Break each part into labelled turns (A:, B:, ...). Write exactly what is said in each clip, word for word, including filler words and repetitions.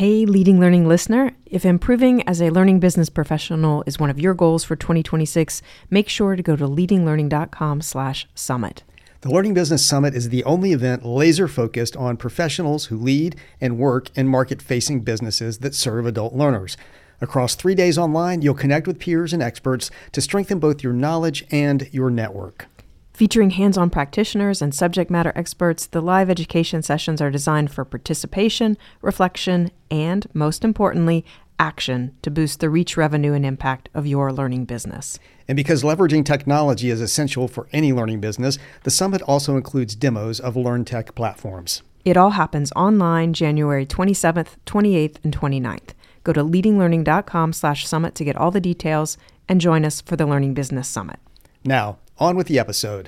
A: Hey, Leading Learning listener, if improving as a learning business professional is one of your goals for twenty twenty-six, make sure to go to leadinglearning.com slash summit.
B: The Learning Business Summit is the only event laser-focused on professionals who lead and work in market-facing businesses that serve adult learners. Across three days online, you'll connect with peers and experts to strengthen both your knowledge and your network.
A: Featuring hands-on practitioners and subject matter experts, the live education sessions are designed for participation, reflection, and, most importantly, action to boost the reach, revenue, and impact of your learning business.
B: And because leveraging technology is essential for any learning business, the summit also includes demos of LearnTech platforms.
A: It all happens online January twenty-seventh, twenty-eighth, and twenty-ninth. Go to leadinglearning.com slash summit to get all the details and join us for the Learning Business Summit.
B: Now, on with the episode.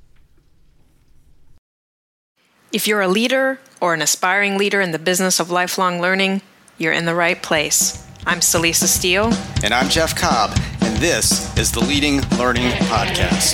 C: If you're a leader or an aspiring leader in the business of lifelong learning, you're in the right place. I'm Celisa Steele.
D: And I'm Jeff Cobb, and this is the Leading Learning Podcast.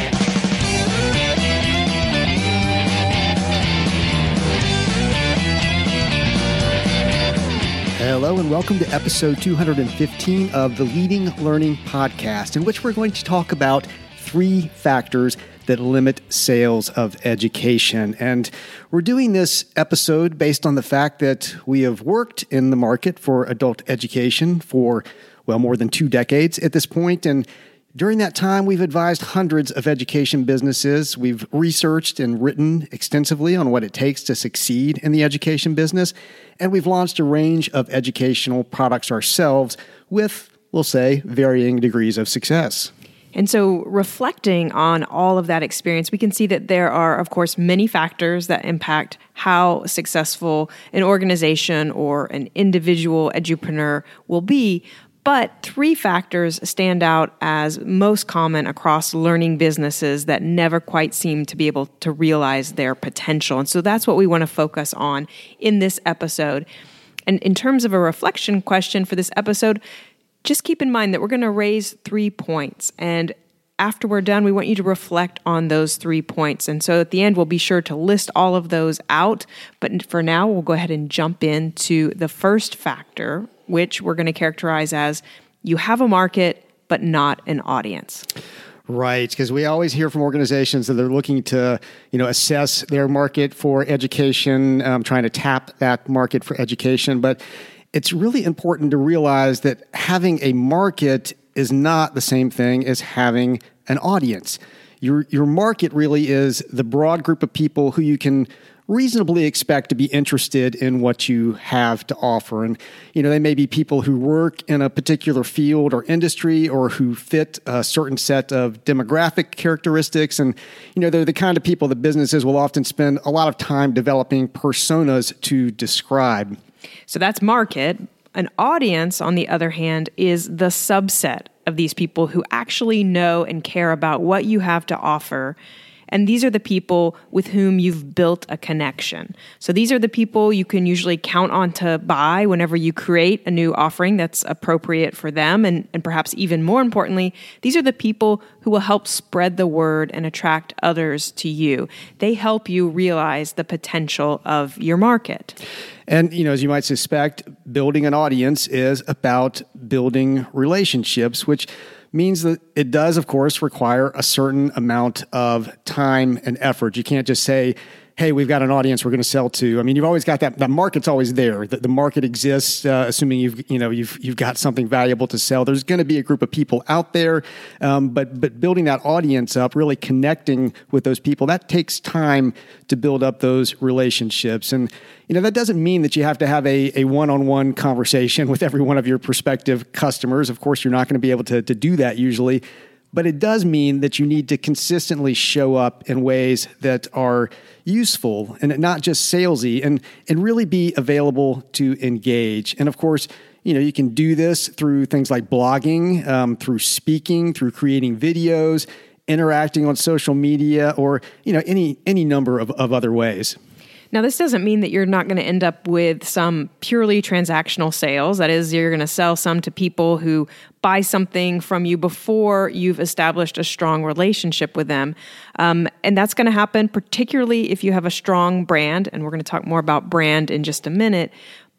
B: Hello and welcome to episode two hundred fifteen of the Leading Learning Podcast, in which we're going to talk about three factors that limit sales of education. And we're doing this episode based on the fact that we have worked in the market for adult education for, well, more than two decades at this point. And during that time, we've advised hundreds of education businesses. We've researched and written extensively on what it takes to succeed in the education business. And we've launched a range of educational products ourselves with, we'll say, varying degrees of success.
A: And so reflecting on all of that experience, we can see that there are, of course, many factors that impact how successful an organization or an individual edupreneur will be. But three factors stand out as most common across learning businesses that never quite seem to be able to realize their potential. And so that's what we want to focus on in this episode. And in terms of a reflection question for this episode, just keep in mind that we're going to raise three points. And after we're done, we want you to reflect on those three points. And so at the end, we'll be sure to list all of those out. But for now, we'll go ahead and jump into the first factor, which we're going to characterize as you have a market, but not an audience.
B: Right, because we always hear from organizations that they're looking to, you know, assess their market for education, um, trying to tap that market for education. But it's really important to realize that having a market is not the same thing as having an audience. Your your market really is the broad group of people who you can reasonably expect to be interested in what you have to offer. And, you know, they may be people who work in a particular field or industry or who fit a certain set of demographic characteristics. And, you know, they're the kind of people that businesses will often spend a lot of time developing personas to describe.
A: So that's market. An audience, on the other hand, is the subset of these people who actually know and care about what you have to offer. And these are the people with whom you've built a connection. So these are the people you can usually count on to buy whenever you create a new offering that's appropriate for them. And, and perhaps even more importantly, these are the people who will help spread the word and attract others to you. They help you realize the potential of your market.
B: And, you know, as you might suspect, building an audience is about building relationships, which means that it does, of course, require a certain amount of time and effort. You can't just say, hey, we've got an audience we're going to sell to. I mean, you've always got that, that market's always there. The, the market exists, uh, assuming you've, you know, you've, you've got something valuable to sell. There's going to be a group of people out there. Um, but, but building that audience up, really connecting with those people, that takes time to build up those relationships. And, you know, that doesn't mean that you have to have a, a one-on-one conversation with every one of your prospective customers. Of course, you're not going to be able to, to do that usually. But it does mean that you need to consistently show up in ways that are useful and not just salesy, and, and really be available to engage. And of course, you know, you can do this through things like blogging, um, through speaking, through creating videos, interacting on social media, or, you know, any any number of, of other ways.
A: Now, this doesn't mean that you're not going to end up with some purely transactional sales. That is, you're going to sell some to people who buy something from you before you've established a strong relationship with them. Um, and that's going to happen particularly if you have a strong brand. And we're going to talk more about brand in just a minute.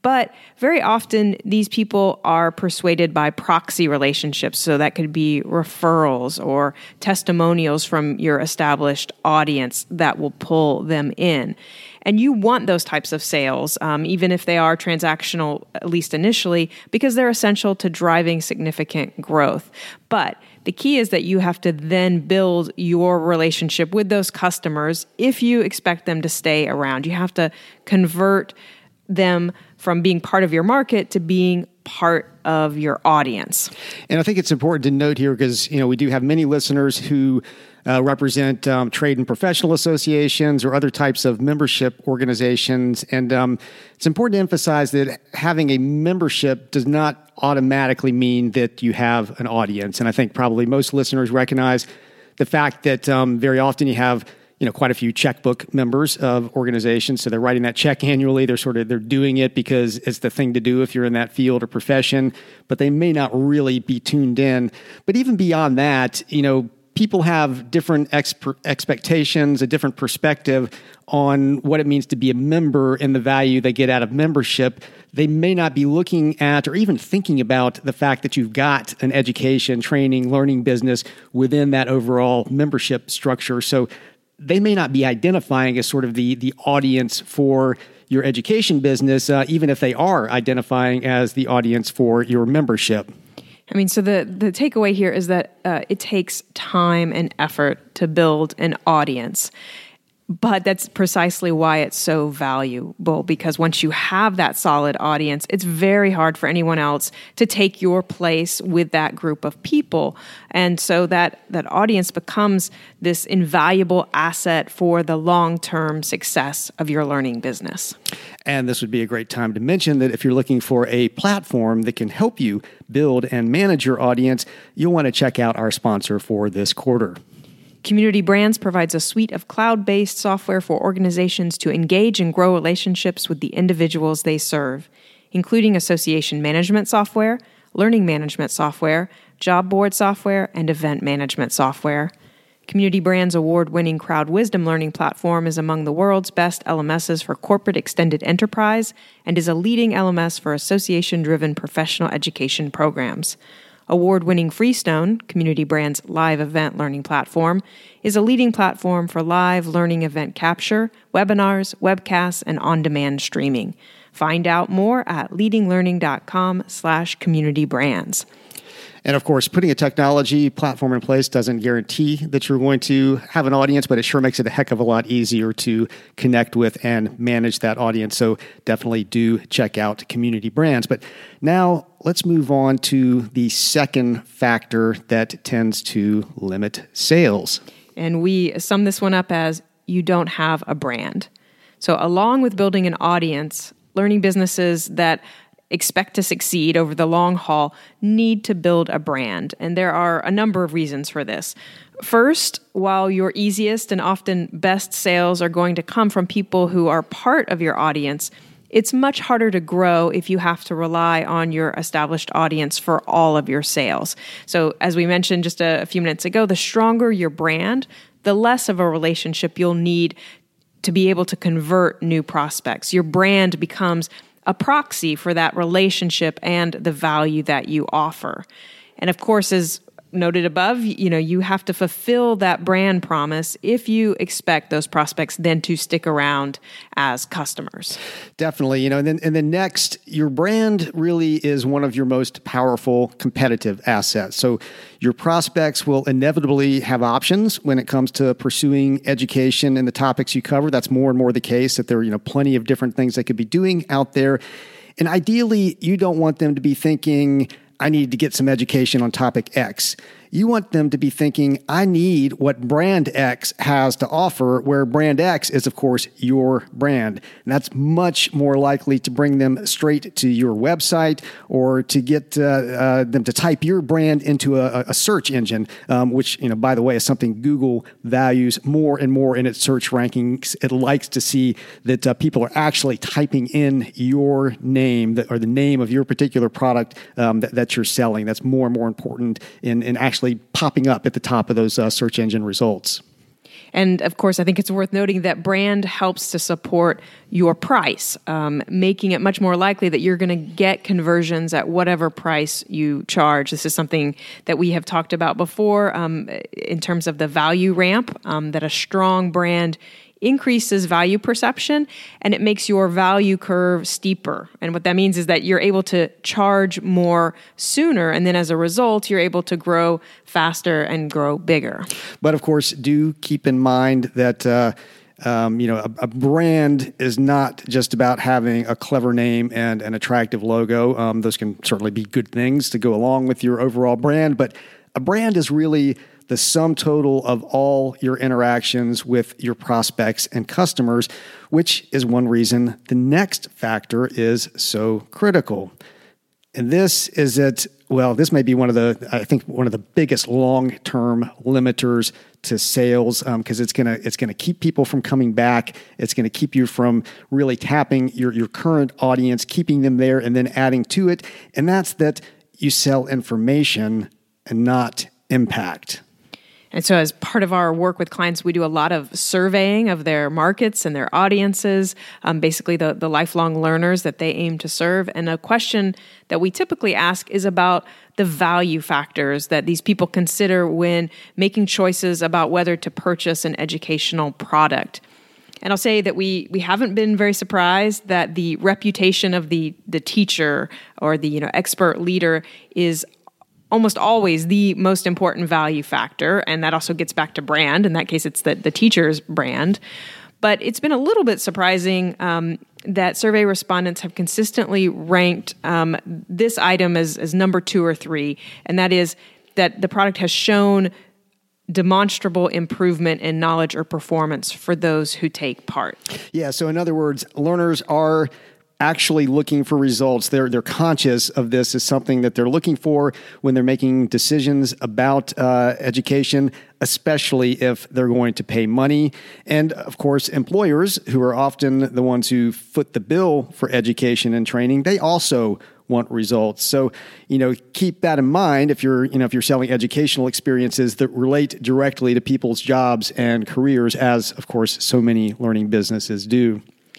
A: But very often, these people are persuaded by proxy relationships. So that could be referrals or testimonials from your established audience that will pull them in. And you want those types of sales, um, even if they are transactional, at least initially, because they're essential to driving significant growth. But the key is that you have to then build your relationship with those customers if you expect them to stay around. You have to convert them from being part of your market to being part of your audience.
B: And I think it's important to note here because, you know, we do have many listeners who uh, represent um, trade and professional associations or other types of membership organizations. And um, it's important to emphasize that having a membership does not automatically mean that you have an audience. And I think probably most listeners recognize the fact that um, very often you have you know, quite a few checkbook members of organizations. So they're writing that check annually. They're sort of, they're doing it because it's the thing to do if you're in that field or profession, but they may not really be tuned in. But even beyond that, you know, people have different exp- expectations, a different perspective on what it means to be a member and the value they get out of membership. They may not be looking at or even thinking about the fact that you've got an education, training, learning business within that overall membership structure. So they may not be identifying as sort of the, the audience for your education business, uh, even if they are identifying as the audience for your membership.
A: I mean, so the, the takeaway here is that uh, it takes time and effort to build an audience. But that's precisely why it's so valuable, because once you have that solid audience, it's very hard for anyone else to take your place with that group of people. And so that, that audience becomes this invaluable asset for the long-term success of your learning business.
B: And this would be a great time to mention that if you're looking for a platform that can help you build and manage your audience, you'll want to check out our sponsor for this quarter.
A: Community Brands provides a suite of cloud-based software for organizations to engage and grow relationships with the individuals they serve, including association management software, learning management software, job board software, and event management software. Community Brands' award-winning Crowd Wisdom learning platform is among the world's best L M Ss for corporate extended enterprise and is a leading L M S for association-driven professional education programs. Award-winning Freestone, Community Brands' live event learning platform, is a leading platform for live learning event capture, webinars, webcasts, and on-demand streaming. Find out more at leadinglearning.com slash communitybrands.
B: And of course, putting a technology platform in place doesn't guarantee that you're going to have an audience, but it sure makes it a heck of a lot easier to connect with and manage that audience. So definitely do check out Community Brands. But now let's move on to the second factor that tends to limit sales.
A: And we sum this one up as you don't have a brand. So along with building an audience, learning businesses that expect to succeed over the long haul need to build a brand. And there are a number of reasons for this. First, while your easiest and often best sales are going to come from people who are part of your audience, it's much harder to grow if you have to rely on your established audience for all of your sales. So as we mentioned just a, a few minutes ago, the stronger your brand, the less of a relationship you'll need to be able to convert new prospects. Your brand becomes a proxy for that relationship and the value that you offer. And of course, as noted above, you know, you have to fulfill that brand promise if you expect those prospects then to stick around as customers.
B: Definitely, you know, and then and then next, your brand really is one of your most powerful competitive assets. So your prospects will inevitably have options when it comes to pursuing education and the topics you cover. That's more and more the case, that there are, you know, plenty of different things they could be doing out there. And ideally, you don't want them to be thinking, I need to get some education on topic X. You want them to be thinking, I need what brand X has to offer, where brand X is, of course, your brand. And that's much more likely to bring them straight to your website or to get uh, uh, them to type your brand into a, a search engine, um, which, you know, by the way, is something Google values more and more in its search rankings. It likes to see that uh, people are actually typing in your name that, or the name of your particular product um, that, that you're selling. That's more and more important in, in actually popping up at the top of those uh, search engine results.
A: And of course, I think it's worth noting that brand helps to support your price, um, making it much more likely that you're going to get conversions at whatever price you charge. This is something that we have talked about before um, in terms of the value ramp, um, that a strong brand increases value perception and it makes your value curve steeper. And what that means is that you're able to charge more sooner. And then as a result, you're able to grow faster and grow bigger.
B: But of course, do keep in mind that uh, um, you know a, a brand is not just about having a clever name and an attractive logo. Um, those can certainly be good things to go along with your overall brand. But a brand is really the sum total of all your interactions with your prospects and customers, which is one reason the next factor is so critical. And this is that, well, this may be one of the, I think, one of the biggest long-term limiters to sales because um, it's gonna it's gonna keep people from coming back. It's gonna keep you from really tapping your your current audience, keeping them there, and then adding to it. And that's that you sell information and not impact.
A: And so as part of our work with clients, we do a lot of surveying of their markets and their audiences, um, basically the, the lifelong learners that they aim to serve. And a question that we typically ask is about the value factors that these people consider when making choices about whether to purchase an educational product. And I'll say that we we haven't been very surprised that the reputation of the the teacher or the you know expert leader is almost always the most important value factor. And that also gets back to brand. In that case, it's the, the teacher's brand. But it's been a little bit surprising um, that survey respondents have consistently ranked um, this item as, as number two or three. And that is that the product has shown demonstrable improvement in knowledge or performance for those who take part.
B: Yeah. So in other words, learners are actually looking for results. They're they're conscious of this as something that they're looking for when they're making decisions about uh, education, especially if they're going to pay money. And of course, employers, who are often the ones who foot the bill for education and training, they also want results. So, you know, keep that in mind if you're, you know, if you're selling educational experiences that relate directly to people's jobs and careers, as of course so many learning businesses do.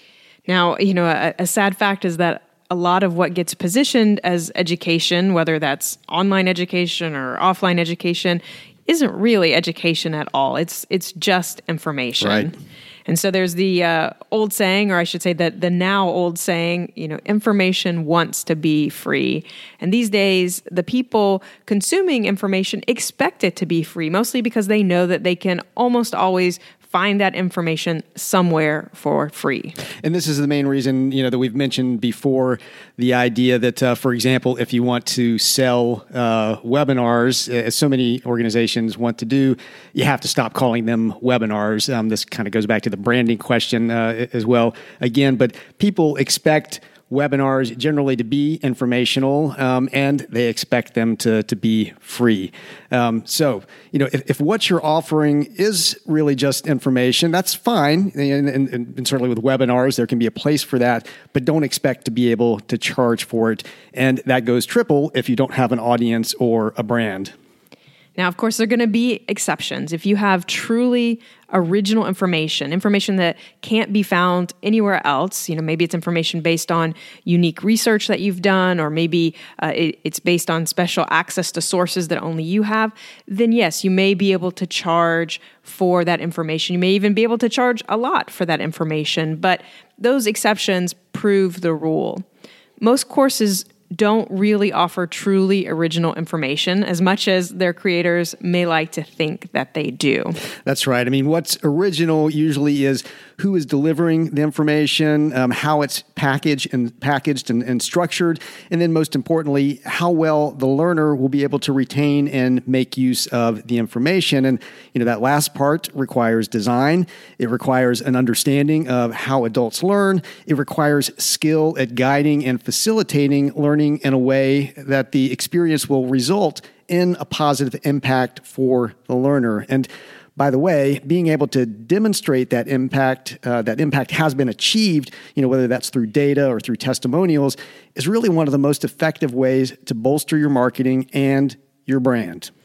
A: Now, you know, a, a sad fact is that a lot of what gets positioned as education, whether that's online education or offline education, isn't really education at all. It's it's just information.
B: Right.
A: And so there's the uh, old saying, or I should say that the now old saying, you know, information wants to be free. And these days, the people consuming information expect it to be free, mostly because they know that they can almost always find that information somewhere for free.
B: And this is the main reason, you know, that we've mentioned before, the idea that, uh, for example, if you want to sell uh, webinars, as so many organizations want to do, you have to stop calling them webinars. Um, this kind of goes back to the branding question uh, as well. Again, but people expect webinars generally to be informational, um, and they expect them to to be free. Um, so, you know, if, if what you're offering is really just information, that's fine. And, and, and certainly with webinars, there can be a place for that, but don't expect to be able to charge for it. And that goes triple if you don't have an audience or a brand.
A: Now, of course, there are going to be exceptions. If you have truly original information, information that can't be found anywhere else, you know, maybe it's information based on unique research that you've done, or maybe uh, it, it's based on special access to sources that only you have, then yes, you may be able to charge for that information. You may even be able to charge a lot for that information, but those exceptions prove the rule. Most courses don't really offer truly original information as much as their creators may like to think that they do.
B: That's right. I mean, what's original usually is who is delivering the information, um, how it's packaged and packaged and, and structured, and then most importantly, how well the learner will be able to retain and make use of the information. And you know, that last part requires design. It requires an understanding of how adults learn. It requires skill at guiding and facilitating learning in a way that the experience will result in a positive impact for the learner. And by the way, being able to demonstrate that impact, uh, that impact has been achieved, you know, whether that's through data or through testimonials, is really one of the most effective ways to bolster your marketing and your brand.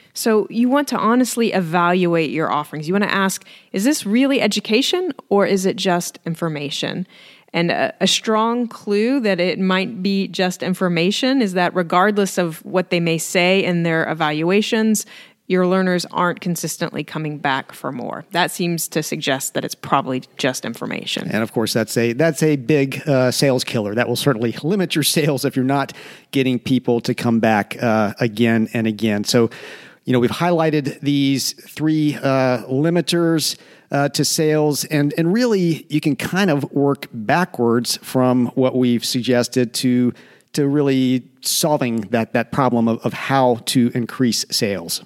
A: So you want to honestly evaluate your offerings. You want to ask, is this really education or is it just information? And a, a strong clue that it might be just information is that regardless of what they may say in their evaluations, your learners aren't consistently coming back for more. That seems to suggest that it's probably just information.
B: And of course, that's a that's a big uh, sales killer. That will certainly limit your sales if you're not getting people to come back uh, again and again. So, you know, we've highlighted these three uh, limiters uh, to sales, and and really you can kind of work backwards from what we've suggested to to really solving that that problem of, of how to increase sales.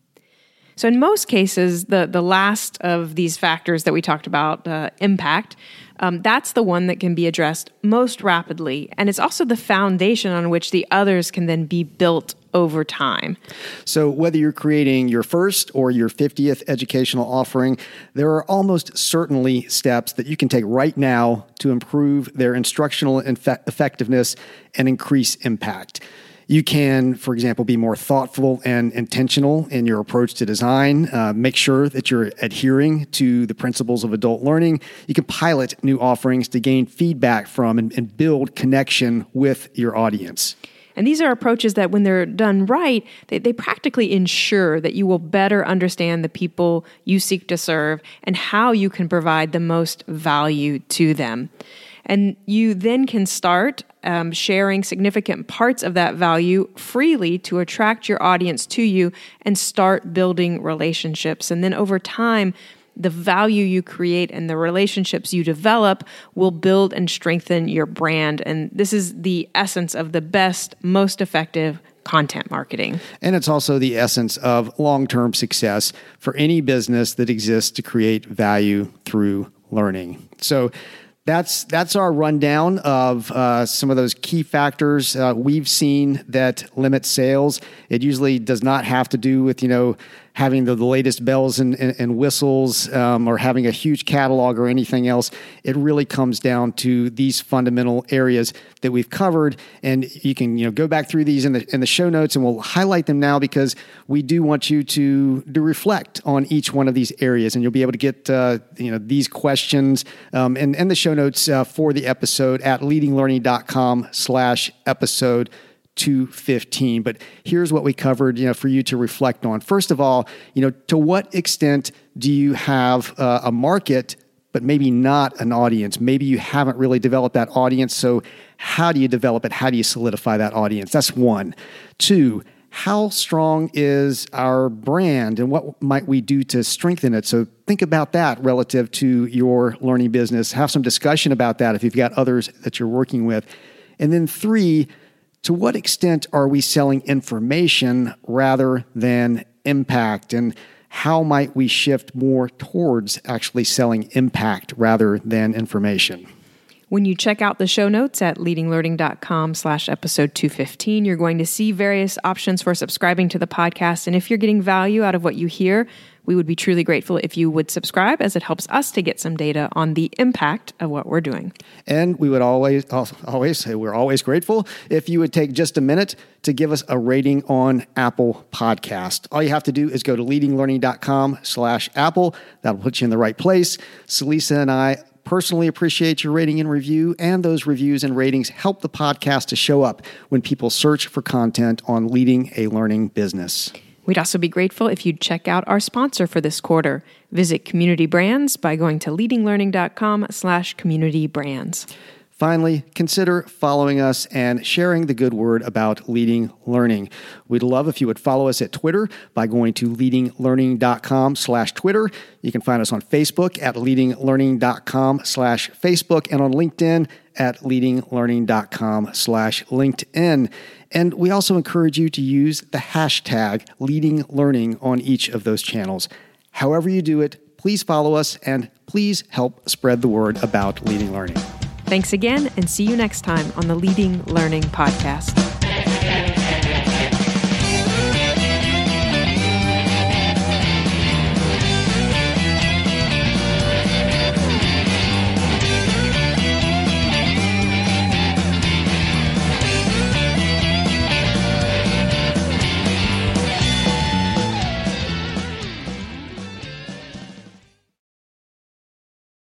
A: So in most cases, the, the last of these factors that we talked about, uh, impact, um, that's the one that can be addressed most rapidly. And it's also the foundation on which the others can then be built over time.
B: So whether you're creating your first or your fiftieth educational offering, there are almost certainly steps that you can take right now to improve their instructional infe- effectiveness and increase impact. You can, for example, be more thoughtful and intentional in your approach to design. Uh, make sure that you're adhering to the principles of adult learning. You can pilot new offerings to gain feedback from and, and build connection with your audience.
A: And these are approaches that when they're done right, they, they practically ensure that you will better understand the people you seek to serve and how you can provide the most value to them. And you then can start um, sharing significant parts of that value freely to attract your audience to you and start building relationships. And then over time, the value you create and the relationships you develop will build and strengthen your brand. And this is the essence of the best, most effective content marketing.
B: And it's also the essence of long-term success for any business that exists to create value through learning. So That's that's our rundown of uh, some of those key factors uh, we've seen that limit sales. It usually does not have to do with, you know, having the, the latest bells and, and, and whistles um, or having a huge catalog or anything else. It really comes down to these fundamental areas that we've covered. And you can, you know, go back through these in the in the show notes, and we'll highlight them now because we do want you to, to reflect on each one of these areas. And you'll be able to get, uh, you know, these questions um, and, and the show notes uh, for the episode at leadinglearning.com slash episode two fifteen. But here's what we covered, you know, for you to reflect on. First of all, you know, to what extent do you have uh, a market, but maybe not an audience? Maybe you haven't really developed that audience. So how do you develop it? How do you solidify that audience? That's one. Two, how strong is our brand and what might we do to strengthen it? So think about that relative to your learning business. Have some discussion about that if you've got others that you're working with. And then three, to what extent are we selling information rather than impact? And how might we shift more towards actually selling impact rather than information?
A: When you check out the show notes at leadinglearning.com slash episode 215, you're going to see various options for subscribing to the podcast. And if you're getting value out of what you hear, we would be truly grateful if you would subscribe, as it helps us to get some data on the impact of what we're doing.
B: And we would always, always say we're always grateful if you would take just a minute to give us a rating on Apple Podcast. All you have to do is go to leadinglearning.com slash Apple. That'll put you in the right place. Celisa and I personally appreciate your rating and review, and those reviews and ratings help the podcast to show up when people search for content on leading a learning business.
A: We'd also be grateful if you'd check out our sponsor for this quarter. Visit Community Brands by going to leadinglearning.com slash community brands.
B: Finally, consider following us and sharing the good word about Leading Learning. We'd love if you would follow us at Twitter by going to leadinglearning.com slash Twitter. You can find us on Facebook at leadinglearning.com slash Facebook and on LinkedIn at leadinglearning.com slash LinkedIn. And we also encourage you to use the hashtag Leading Learning on each of those channels. However you do it, please follow us and please help spread the word about Leading Learning.
A: Thanks again, and see you next time on the Leading Learning Podcast.